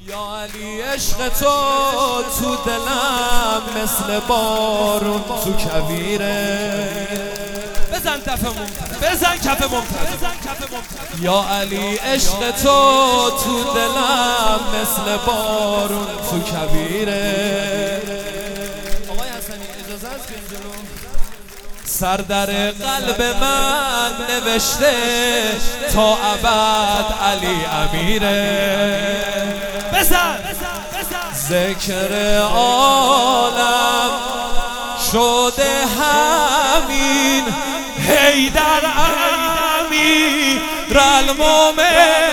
یا علی عشق تو دلم مثل بارون تو کویره. بزن دف ممتد، بزن کف ممتد. یا علی عشق تو دلم مثل بارون تو کویره. آقای حسنی اجازه هست که اینجا سر در قلب من نوشته تا ابد علی امیره. بزن ذکر عالم شده همین حیدر امیر المومنین.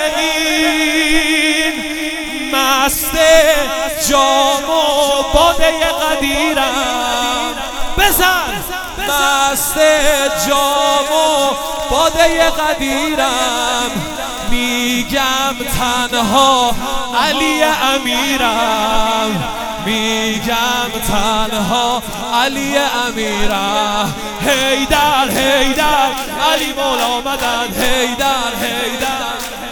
مست جام و باده قدیرم. بزن مست جام و باده قدیرم. میگم تنها علی امیرم. میگم تنها علی امیرم. حیدر حیدر علی مولا مدد. حیدر حیدر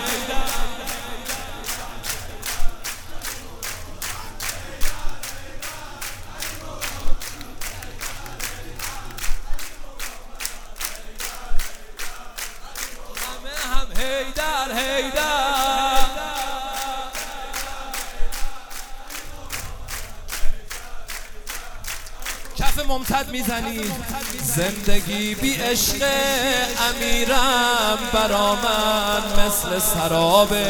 حیدر حیدر کف ممتد میزنی. زندگی بی عشق امیرم برا من مثل سرابه.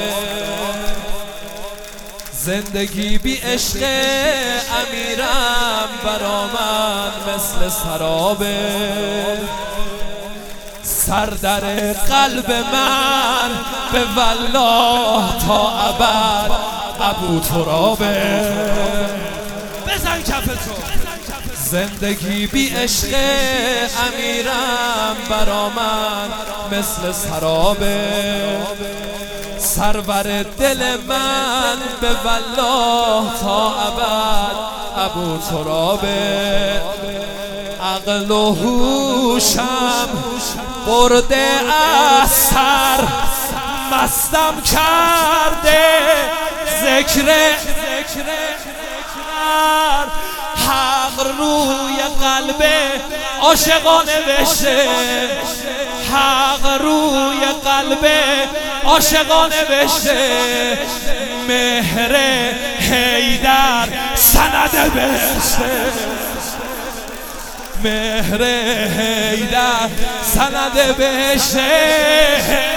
زندگی بی عشق امیرم برا من مثل سرابه. سر در قلب من به والله تا ابد ابو ترابه. بزن کف تو. زندگی بی عشق امیرم برا من مثل سرابه. سرور دل من به والله تا ابد ابو ترابه. عقل و هوشم برده از سر مستم کرده ذکر حق روی قلب عاشقان نوشته. حق روی قلب عاشقان نوشته. مهر حیدر سند بهشته. مهر حیدر سند بهشته.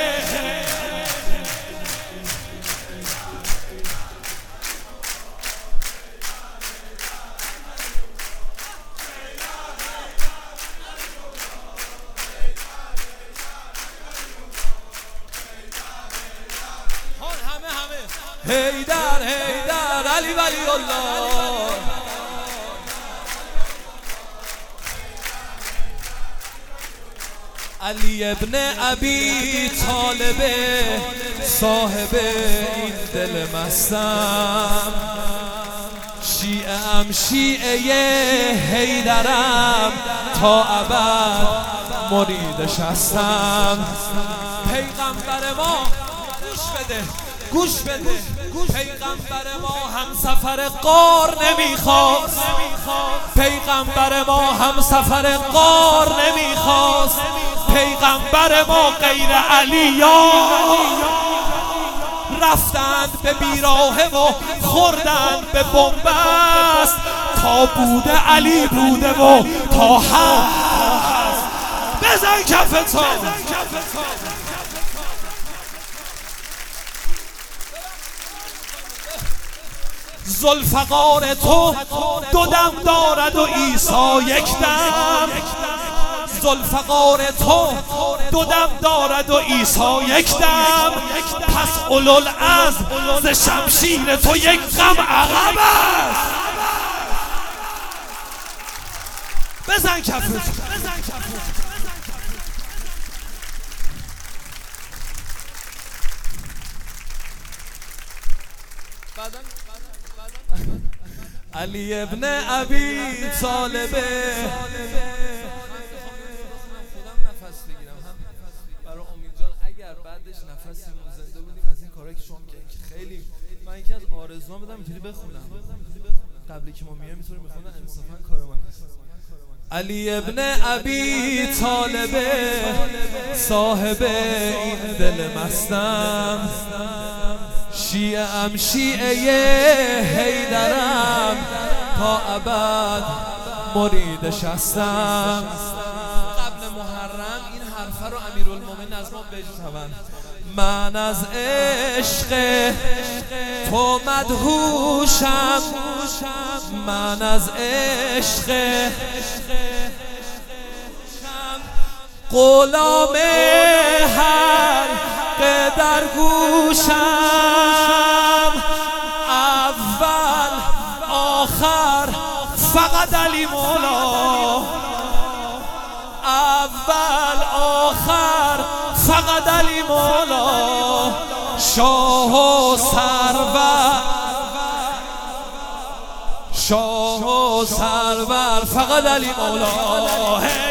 حیدر حیدر علی ولی الله. علی ابن ابی طالب صاحب این دل مستم. شیعه ام شیعه حیدرم تا ابد مریدش هستم. پیغمبر ما گوش بده پیغمبر ما هم سفر غار نمیخواست. پیغمبر ما هم سفر غار نمیخواست. پیغمبر ما غیر علی رفتند به بیراهه و خوردند به بنبست. تا بوده علی بوده و تا هست. بزن کفتو. ذوالفقار تو دو دم دارد و عیسی یک دم. ذوالفقار تو دو دم دارد و عیسی یک دم. پس اولوالعزم ز شمشیر تو یک غم عقب است. بزن کفت. علی ابن ابی طالب. خودم نفس بگیرم هم برای امید جان اگر بعدش نفسمون زنده بودیم از این کارهایی که شما میکنید که خیلی من یکی از آرزوام بدم اینطوری بخونم قبلی که ما میایم اینطوری میخونم انصافا کار من نیست. علی ابن ابی طالب صاحب این دل مستم، شیعم شیعه حیدرم، تا ابد مریدش هستم. قبل محرم این حرفه رو امیرالمومنین از ما بشنون. من از عشق تو مدهوشم، من از عشق غلام حق در گوشم، اول آخر فقط علی مولا، اول آخر فقط علی مولا، شاه و سرور، شاه و سرور فقط علی مولا.